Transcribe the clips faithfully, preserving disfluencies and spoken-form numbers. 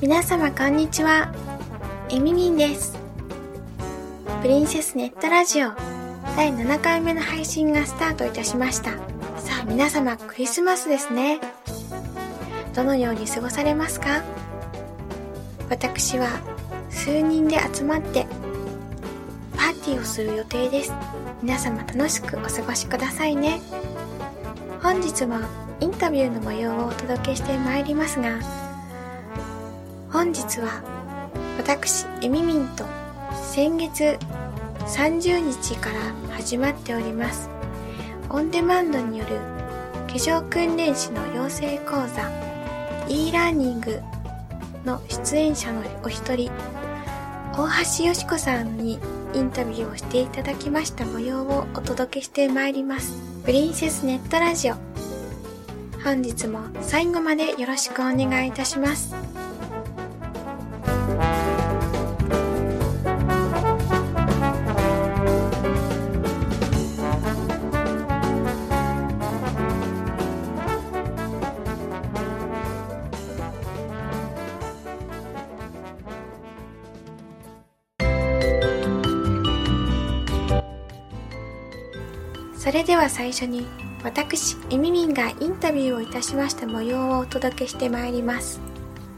皆様こんにちは、えみみんです。プリンセスネットラジオだいななかいめの配信がスタートいたしました。さあ皆様、クリスマスですね。どのように過ごされますか？私は数人で集まってパーティーをする予定です。皆様楽しくお過ごしくださいね。本日はインタビューの模様をお届けしてまいりますが、本日は私えみみんと先月さんじゅうにちから始まっておりますオンデマンドによる化粧訓練士の養成講座 e ラーニングの出演者のお一人、大橋よし子さんにインタビューをしていただきました模様をお届けしてまいります。プリンセスネットラジオ、本日も最後までよろしくお願いいたします。それでは最初に私えみみんがインタビューをいたしました模様をお届けしてまいります。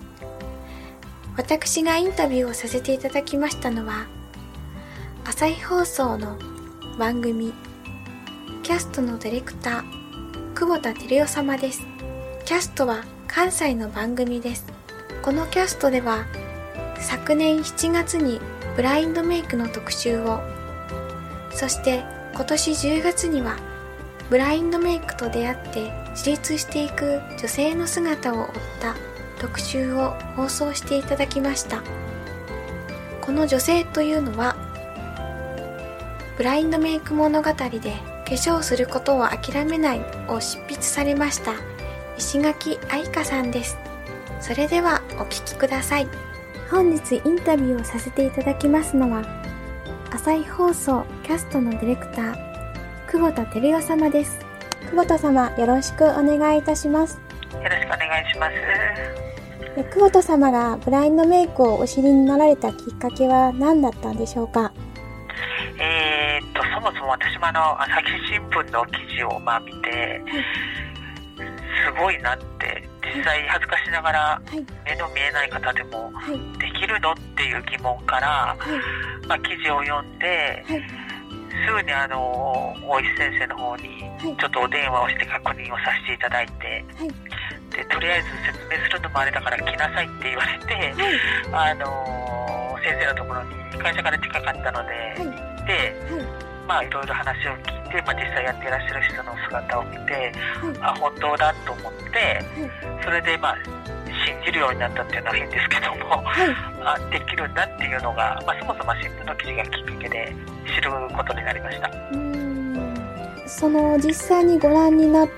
私がインタビューをさせていただきましたのは朝日放送の番組キャストのディレクター久保田照代様です。キャストは関西の番組です。このキャストでは昨年しちがつにブラインドメイクの特集を、そして今年じゅうがつにはブラインドメイクと出会って自立していく女性の姿を追った特集を放送していただきました。この女性というのはブラインドメイク物語で化粧することを諦めないを執筆されました石垣愛香さんです。それではお聞きください。本日インタビューをさせていただきますのは朝日放送キャストのディレクター久保田照代様です。久保田様、よろしくお願いいたします。 よろしくお願いします。 久保田様がブラインドメイクをお知りになられたきっかけは何だったんでしょうか？ えー、っとそもそも私もあの朝日新聞の記事をまあ見て、はい、すごいなって実際恥ずかしながら、はい、目の見えない方でもできるのっていう疑問から、はいまあ、記事を読んで、はい、すぐにあの大石先生の方にちょっとお電話をして確認をさせていただいて、はい、でとりあえず説明するのもあれだから来なさいって言われて、はい、あの先生のところに会社から近かったので、はい、行って、はいまあいろいろ話を聞いて、まあ、実際やっていらっしゃる人の姿を見て、はい、あ本当だと思って、はい、それでまあ信じるようになったっていうのは変ですけども、はい、あできるんだっていうのが、まあ、そもそも新聞の記事がきっかけで知ることになりました。 うーんその実際にご覧になって、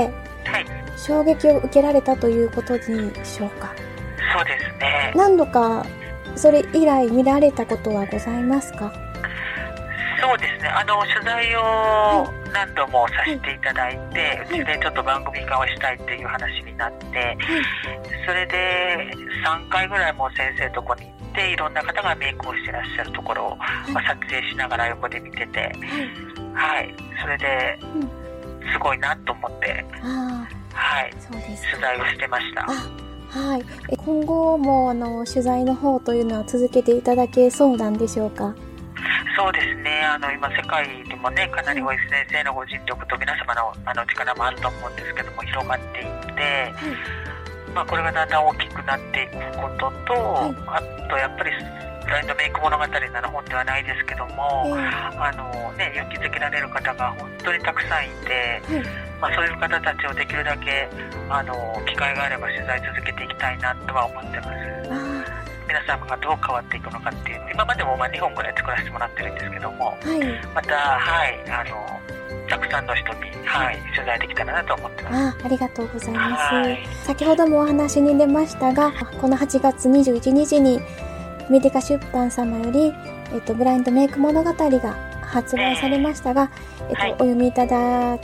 はい、衝撃を受けられたということでしょうか？ そうですね。 何度かそれ以来見られたことはございますか？ そうですね、あの取材を何度もさせていただいて、はい、うちでちょっと番組化をしたいっていう話になって、はい、それでさんかいぐらいも先生のとこに行っていろんな方がメイクをしてらっしゃるところを、はいまあ、撮影しながら横で見てて、はい、はい、それで、うん、すごいなと思って、あはい、そうです取材をしてました。 はい、今後もあの取材の方というのは続けていただけそうなんでしょうか？ そうですね、あの今世界でもねかなり大石先生のご尽力と皆様のあの力もあると思うんですけども広がっていって、はいまあ、これがだんだん大きくなっていくことと、はい、あとやっぱりブラインドメイク物語なら本ではないですけども、はい、あのね、勇気づけられる方が本当にたくさんいて、はいまあ、そういう方たちをできるだけあの機会があれば取材続けていきたいなとは思ってます。皆様がどう変わっていくのかっていう、今までもまあにほんぐらい作らせてもらってるんですけども、はい、また、はい、あのたくさんの人に、はい、取材できたらなと思ってます。 あ、ありがとうございます。先ほどもお話に出ましたが、このはちがつにじゅういちにちにメディカ出版様より、えっと、ブラインドメイク物語が発売されましたが、えー、えっと、はい、お読みいただ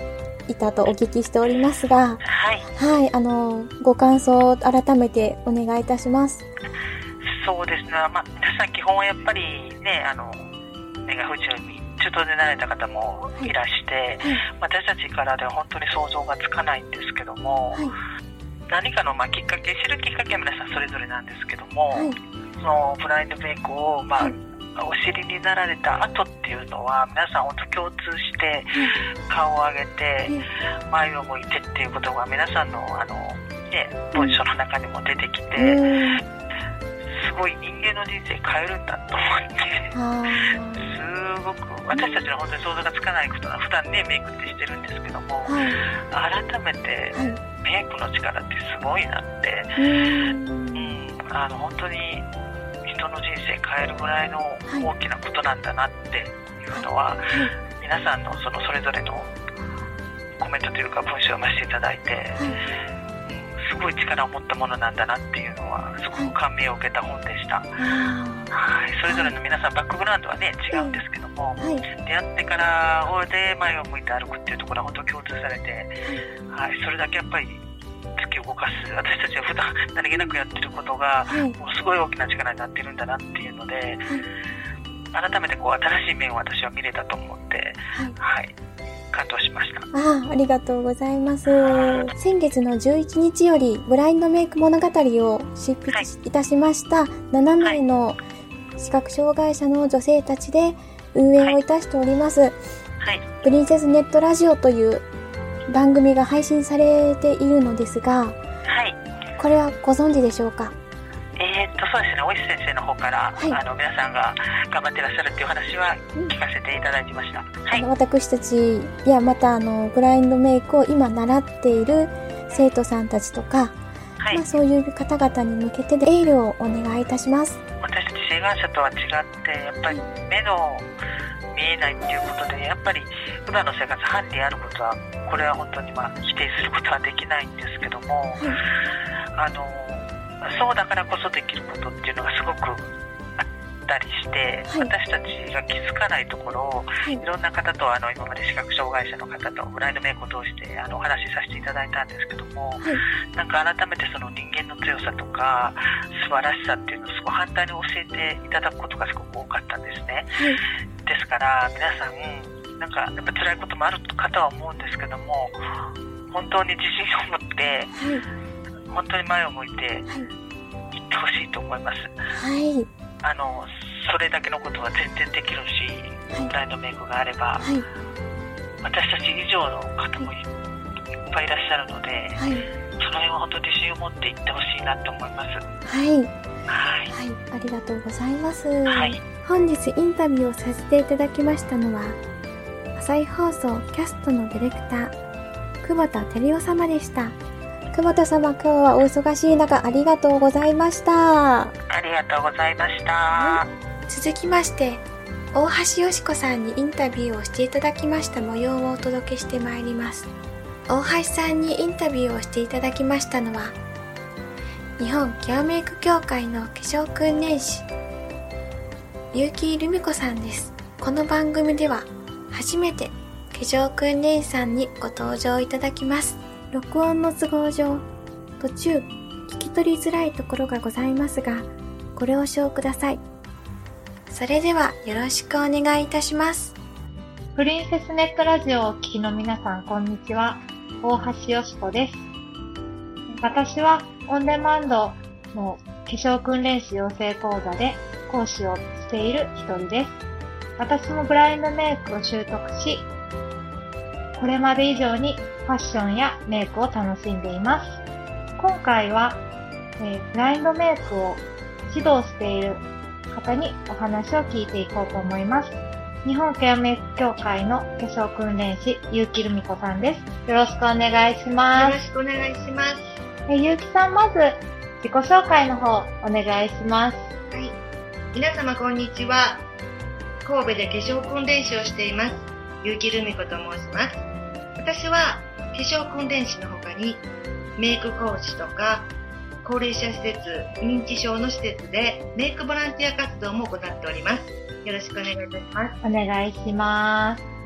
いたとお聞きしておりますが、 はい。 はい、あの、ご感想を改めてお願いいたします。 そうですね。まあ、皆さん基本はやっぱりね、あの、目が不自由に中等でなれた方もいらして、はいはい、私たちからでは本当に想像がつかないんですけども、はい、何かのまあきっかけ、知るきっかけは皆さんそれぞれなんですけども、はい、そのブラインドメイクを、まあ、はい、お知りになられた後っていうのは皆さん本当共通して顔を上げて前を向いてっていうことが皆さんのあの、ね、文章の中にも出てきて、すごい人間の人生変えるんだと思ってすごく私たちの本当に想像がつかないことは普段ねメイクってしてるんですけども、はい、改めてメイクの力ってすごいなって、うん、あの本当に人の人生変えるぐらいの大きなことなんだなっていうのは、はい、皆さんのそのそれぞれのコメントというか文章を読ませていただいて、はい、すごい力を持ったものなんだなっていうのはすごく感銘を受けた本でした、はい、それぞれの皆さんバックグラウンドはね違うんですけども、はい、出会ってから大で前を向いて歩くっていうところは本当共通されて、はい、それだけやっぱり突き動かす私たちは普段何気なくやってることが、はい、もうすごい大きな力になっているんだなっていうので、はい、改めてこう新しい面を私は見れたと思って、はいはい、感動しました。 ああ、ありがとうございます。先月のじゅういちにちよりブラインドメイク物語を執筆いたしました、はい、ななめいの視覚障害者の女性たちで運営をいたしております、はいはい、プリンセスネットラジオという番組が配信されているのですが、はい、これはご存知でしょうか？ えー、っとそうですね、大石先生の方から、はい、あの皆さんが頑張ってらっしゃるっていう話は聞かせていただいてました、うん、はい、 あの私たちやまたあのブラインドメイクを今習っている生徒さんたちとか、はい、まあ、そういう方々に向けてエールをお願いいたします。 私たち晴眼者とは違ってやっぱり目の見えないっていうことでやっぱり普段の生活ハンディあることはこれは本当にまあ否定することはできないんですけども、はい、あのそうだからこそできることっていうのがすごくあったりして、はい、私たちが気づかないところを、はい、いろんな方とあの今まで視覚障害者の方とブラインドメイクを通してあのお話しさせていただいたんですけども、はい、なんか改めてその人間の強さとか素晴らしさっていうのをすごい反対に教えていただくことがすごく多かったんですね、はい、ですから皆さんなんかやっぱ辛いこともあるかとは思うんですけども本当に自信を持って、はい、本当に前を向いて行ってほしいと思います、はい、あのそれだけのことは全然できるし、はい、ブラインドメイクがあれば、はい、私たち以上の方も い, いっぱいいらっしゃるので、はい、その辺は本当に自信を持って行ってほしいなと思います。 はい、はいはい、ありがとうございます、はい、本日インタビューをさせていただきましたのは朝日放送キャストのディレクター久保田照夫様でした。久保田様、今日はお忙しい中ありがとうございました。 ありがとうございました、はい、 続きまして大橋よし子さんにインタビューをしていただきました模様をお届けしてまいります。大橋さんにインタビューをしていただきましたのは日本ケアメイク協会の化粧訓練士結城留美子さんです。この番組では初めて化粧訓練士さんにご登場いただきます。録音の都合上途中聞き取りづらいところがございますがご了承ください。それではよろしくお願いいたします。 プリンセスネットラジオをお聞きの皆さんこんにちは、大橋よし子です。私はオンデマンドの化粧訓練士養成講座で講師をしている一人です。私もブラインドメイクを習得し、これまで以上にファッションやメイクを楽しんでいます。今回は、えー、ブラインドメイクを指導している方にお話を聞いていこうと思います。日本ケアメイク協会の化粧訓練士、結城留美子さんです。よろしくお願いします。 よろしくお願いします。 えー、結城さん、まず自己紹介の方お願いします。 はい。皆様こんにちは。神戸で化粧訓練士をしています。結城留美子と申します。私は化粧訓練士の他にメイク講師とか高齢者施設、認知症の施設でメイクボランティア活動も行っております。よろしくお願いいたします。 お願いします。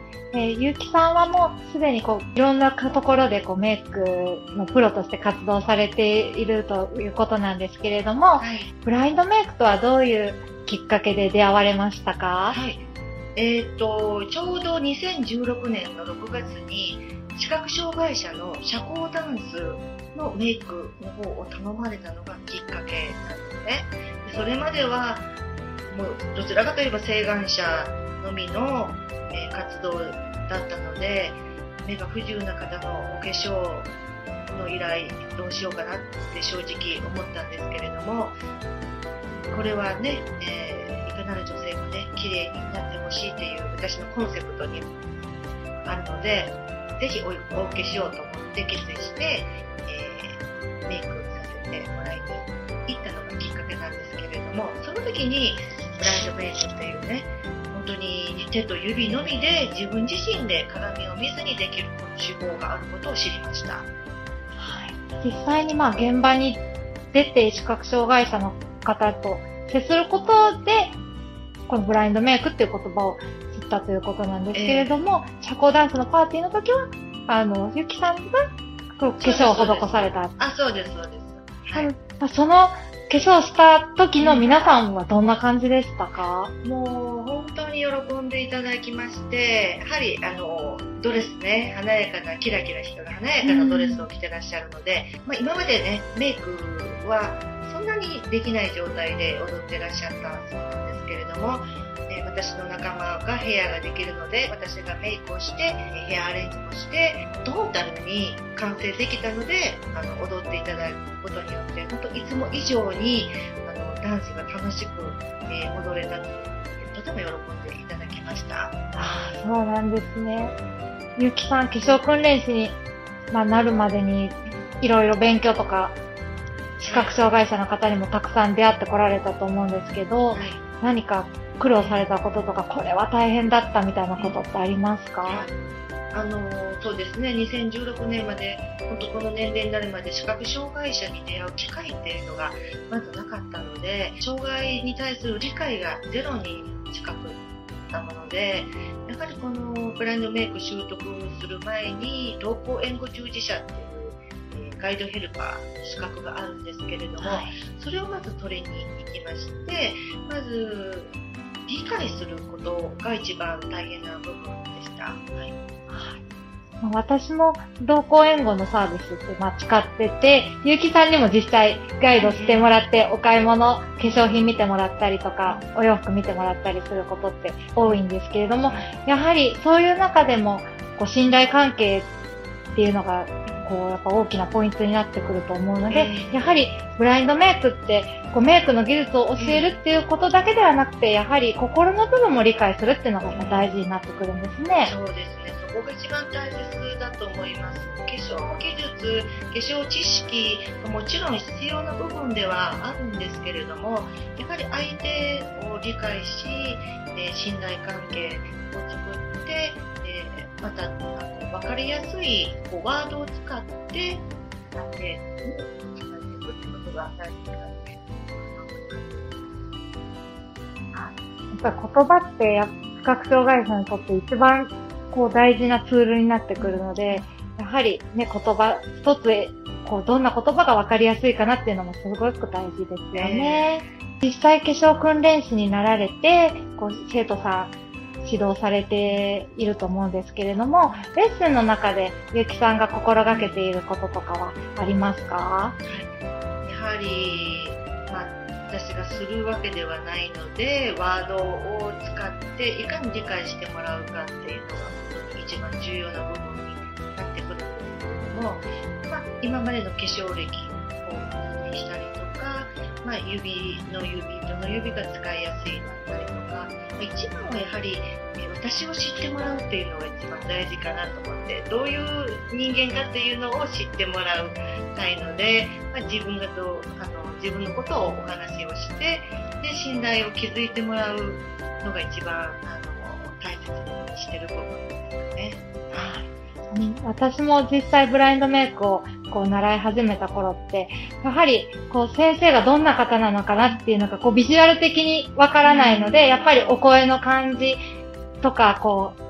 えー、ゆうきさんはもうすでにこういろんなところでこうメイクのプロとして活動されているということなんですけれども、はい、ブラインドメイクとはどういうきっかけで出会われましたか？ はい、えっとちょうどにせんじゅうろくねんのろくがつに視覚障害者の社交ダンスのメイクの方を頼まれたのがきっかけなんですね。それまではもうどちらかといえば晴眼者のみの、えー、活動だったので、目が不自由な方のお化粧の依頼どうしようかなって正直思ったんですけれども、これはね、えー、いかなる女性もね綺麗になってほしいっていう私のコンセプトにあるので、ぜひお受けしようと思って決意して、えー、メイクさせてもらいに行ったのがきっかけなんですけれども、その時にブラインドメイクっていうね、本当に手と指のみで自分自身で鏡を見ずにできる手法があることを知りました。はい、 実際にまあ現場に出て視覚障害者の方と接することでこのブラインドメイクっていう言葉を知ったということなんですけれども、えー、社交ダンスのパーティーの時はあのゆきさんが化粧を施された。 あ、そうですそうです。はい、 その化粧した時の皆さんはどんな感じでしたか？ もう本当に喜んでいただきまして、やはりあのドレスね、華やかなキラキラした華やかなドレスを着てらっしゃるので、まあ、今までねメイクはそんなにできない状態で踊ってらっしゃったそうなんですけれども、えー、私の仲間がヘアができるので、私がメイクをしてヘアアレンジもしてトータルに完成できたので、あの踊っていただくことによって本当いつも以上にあのダンスが楽しく、えー、踊れたので、とても喜んでいただきました。 あ、そうなんですね。ゆきさん、化粧訓練士に、まあ、なるまでにいろいろ勉強とか視覚障害者の方にもたくさん出会ってこられたと思うんですけど、はい、何か苦労されたこととか、これは大変だったみたいなことってありますか？はい、 あのそうですね、にせんじゅうろくねんまで本当この年齢になるまで視覚障害者に出会う機会っていうのがまずなかったので、障害に対する理解がゼロに近くなったもので、やはりこのブラインドメイク習得する前に同行援護従事者っていうガイドヘルパーの資格があるんですけれども、はい、それをまず取りに行きまして、まず理解することが一番大変な部分でした。はい、 私も同行援護のサービスってまあ使ってて、ゆうきさんにも実際ガイドしてもらってお買い物、化粧品見てもらったりとか、お洋服見てもらったりすることって多いんですけれども、やはりそういう中でもこう信頼関係っていうのがこうやっぱ大きなポイントになってくると思うので、やはりブラインドメイクってこうメイクの技術を教えるっていうことだけではなくて、やはり心の部分も理解するっていうのが大事になってくるんですね。 そうですね。そこが一番大切だと思います。化粧技術、化粧知識がもちろん必要な部分ではあるんですけれども、やはり相手を理解し、えー、信頼関係を作って、えー、また分かりやすいこうワードを使って相手に伝えていくってことが大事かなと思います。やっぱり言葉って視覚障害者にとって一番こう大事なツールになってくるので、やはりね、言葉一つこうどんな言葉が分かりやすいかなっていうのもすごく大事ですよね。えー、実際化粧訓練士になられてこう生徒さん指導されていると思うんですけれども、レッスンの中でゆきさんが心がけていることとかはありますか？ やはり、まあ、私がするわけではないので、ワードを使っていかに理解してもらうかっていうのが本当に一番重要な部分になってくるんですけれども、まあ、今までの化粧歴を見したりとか、まあ、指の指どの指が使いやすいだったりとか、一番はやはり私を知ってもらうっていうのが一番大事かなと思って、どういう人間かっていうのを知ってもらうたいので、まあ、自分がどうあの自分のことをお話をして、で信頼を築いてもらうのが一番あの大切にしてる部分ですね。はい。 私も実際ブラインドメイクをこう習い始めた頃って、やはりこう先生がどんな方なのかなっていうのがこうビジュアル的にわからないので、やっぱりお声の感じとかこうね、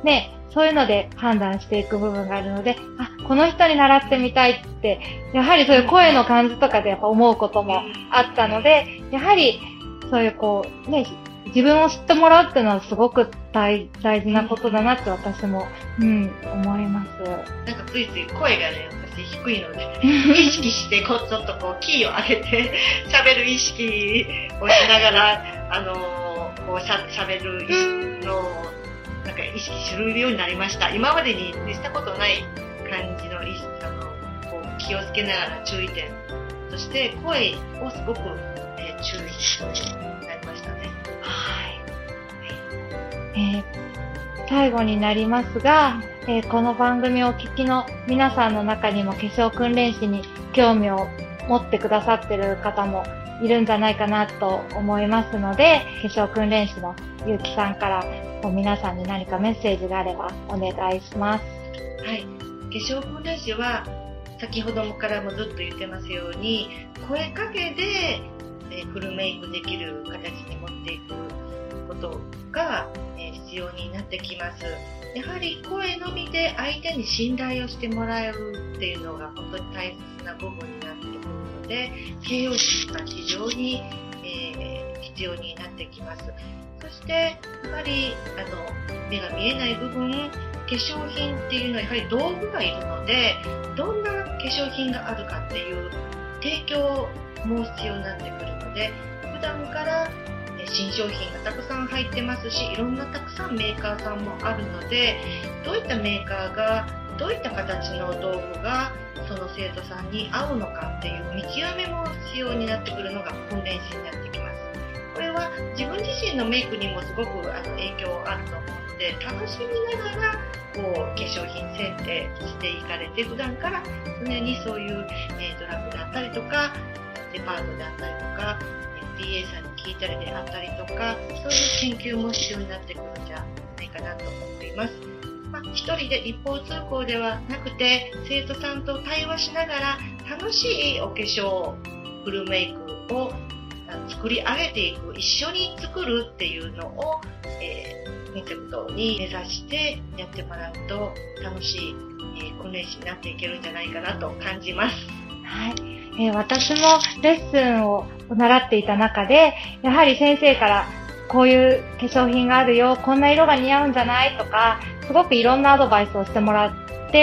そういうので判断していく部分があるので、あ、この人に習ってみたいって、やはりそういう声の感じとかでやっぱ思うこともあったので、やはりそういうこう、ね、自分を知ってもらうっていうのはすごく大、大事なことだなって私も、うん、思います。 なんかついつい声がね、私低いので、意識してこう、ちょっとこう、キーを上げて喋る意識をしながら、あのー、こうしゃ、喋る意識の、なんか意識するようになりました。今までにしたことない感じの意識、あの、こう気をつけながら注意点として声をすごく、えー、注意するようになりましたね。 はい。えー、最後になりますが、えー、この番組をお聞きの皆さんの中にも化粧訓練士に興味を持ってくださってる方もいるんじゃないかなと思いますので、化粧訓練士のゆうきさんから皆さんに何かメッセージがあればお願いします。 はい。化粧訓練士は先ほどからもずっと言ってますように、声かけで、えー、フルメイクできる形に持っていくことが、えー、必要になってきます。やはり声のみで相手に信頼をしてもらえるっていうのが本当に大切な部分になってくるので、形容詞が非常に、えー、必要になってきます。そしてやはりあの目が見えない部分、化粧品っていうのはやはり道具がいるので、どんな化粧品があるかっていう提供も必要になってくるので、普段から新商品がたくさん入ってますし、いろんなたくさんメーカーさんもあるので、どういったメーカーがどういった形の道具がその生徒さんに合うのかっていう見極めも必要になってくるのが訓練士になってきます。これは自分自身のメイクにもすごくあの影響あると思うので、楽しみながらこう化粧品選定していかれて、普段から常にそういう、えー、ドラッグであったりとかデパートであったりとか ディーエー さんに聞いたりであったりとか、そういう研究も必要になってくるんじゃないかなと思っています。まあ、一人で一方通行ではなくて、生徒さんと対話しながら楽しいお化粧フルメイクを作り上げていく、一緒に作るっていうのを、えー、コンセプトに目指してやってもらうと楽しい、えー、訓練士になっていけるんじゃないかなと感じます。 はい。えー、私もレッスンを習っていた中で、やはり先生からこういう化粧品があるよ、こんな色が似合うんじゃないとか、すごくいろんなアドバイスをしてもらって、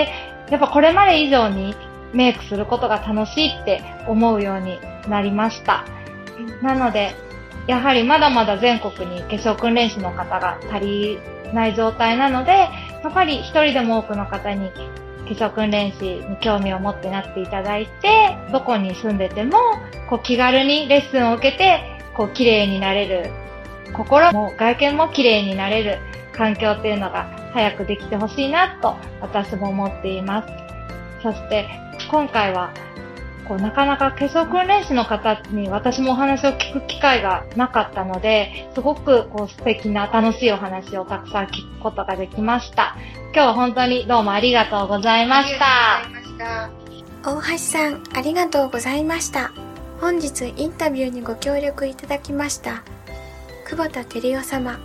やっぱこれまで以上にメイクすることが楽しいって思うようになりました。なので、やはりまだまだ全国に化粧訓練士の方が足りない状態なので、やっぱり一人でも多くの方に化粧訓練士に興味を持ってなっていただいて、どこに住んでてもこう気軽にレッスンを受けて、こう綺麗になれる、心も外見も綺麗になれる環境っていうのが早くできてほしいなと私も思っています。そして今回はこうなかなか化粧訓練士の方に私もお話を聞く機会がなかったので、すごくこう素敵な楽しいお話をたくさん聞くことができました。今日は本当にどうもありがとうございました。 ありがとうございました。 大橋さん、ありがとうございました。本日インタビューにご協力いただきました久保田照代様、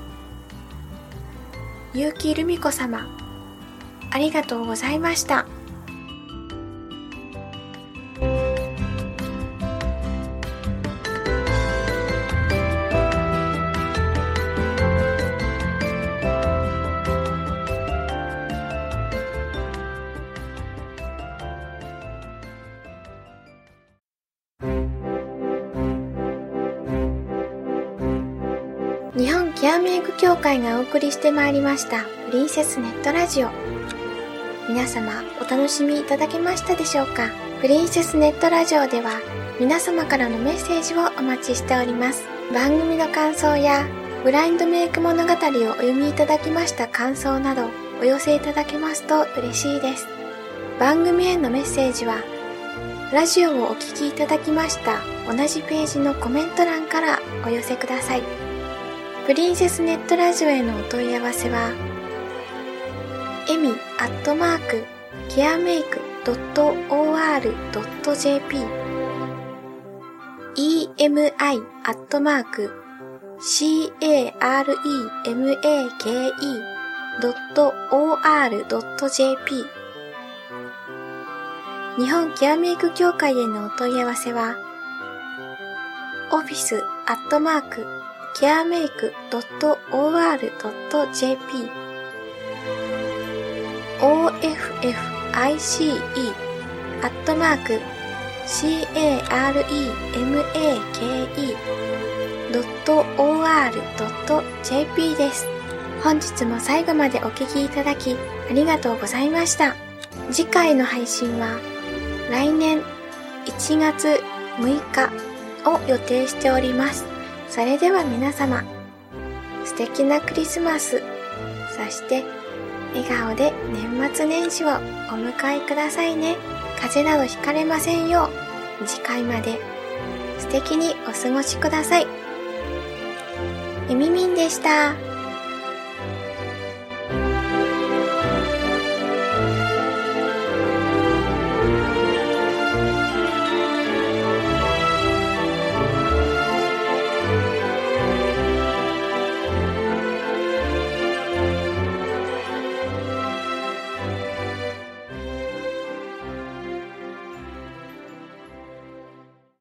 結城留美子様、ありがとうございました。日本ケアメイク協会がお送りしてまいりましたプリンセスネットラジオ。皆様お楽しみいただけましたでしょうか。プリンセスネットラジオでは皆様からのメッセージをお待ちしております。番組の感想やブラインドメイク物語をお読みいただきました感想などお寄せいただけますと嬉しいです。番組へのメッセージはラジオをお聞きいただきました同じページのコメント欄からお寄せください。プリンセスネットラジオへのお問い合わせはエミアットマークケアメイクドットオーアールドットジェーピー イーエムアイ アットマーク シーエーアールイーエムエーケーイードットオーアールドットジェーピー 日本ケアメイク協会へのお問い合わせはオフィスアットマークケアメイクドットオーアールドットジェーピー オーエフエフアイシーイー アットマーク シーエーアールイーエムエーケーイー ドットオーアールドットジェーピー です。本日も最後までお聞きいただきありがとうございました。次回の配信は来年いちがつむいかを予定しております。それでは皆様、素敵なクリスマス、そして笑顔で年末年始をお迎えくださいね。風邪などひかれませんよう、次回まで素敵にお過ごしください。えみみんでした。